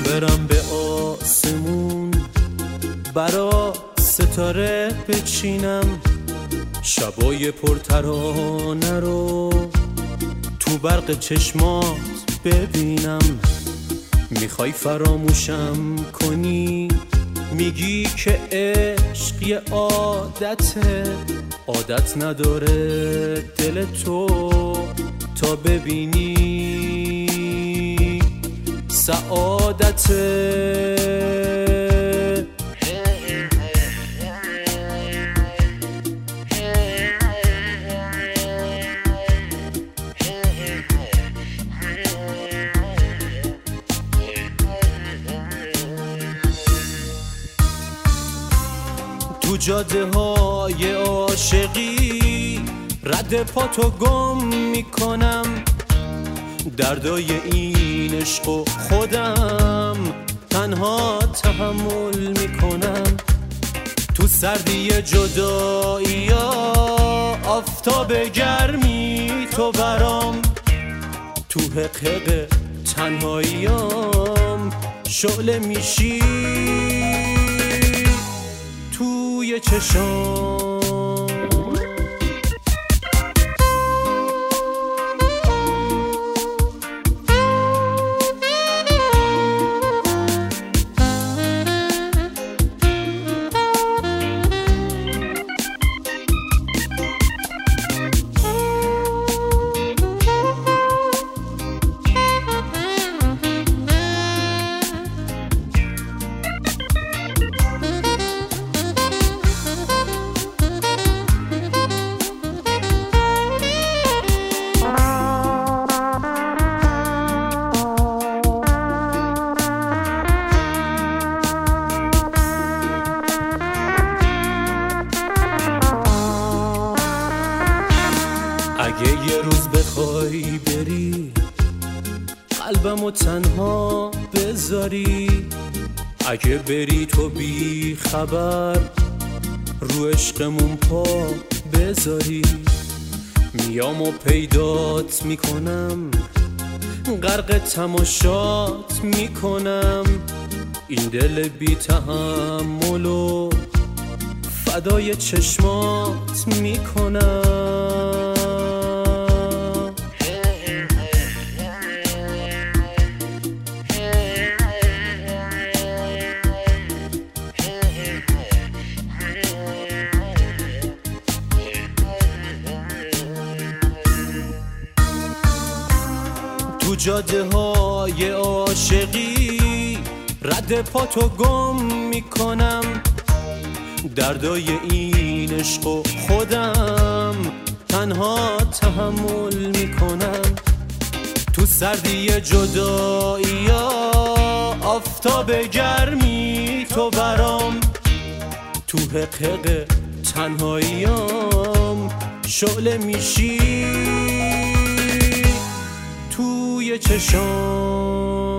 برم به آسمون برا ستاره بچینم، شبای پرترانه رو تو برق چشمات ببینم. میخوای فراموشم کنی، میگی که عشق یه عادته، عادت نداره دل تو تا ببینی سعادته. تو جاده های عاشقی رد پاتو گم میکنم، دردای این عشق و خودم تنها تحمل میکنم. تو سردی جدایی آفتاب گرمی تو برام، تو حقیق تنهاییام شعله میشی توی چشام. اگه یه روز بخوای بری قلبمو تنها بذاری، اگه بری تو بی خبر رو عشقمون پا بذاری، میام و پیدات میکنم، غرق تماشات میکنم، این دل بی تحملو فدای چشمات میکنم. تو جاده های عاشقی رد پاتو گم میکنم، دردای این عشق و خودم تنها تحمل میکنم. تو سردی جدایی آفتاب گرمی تو برام، تو حقیق تنهاییام شعله میشی توی چشام.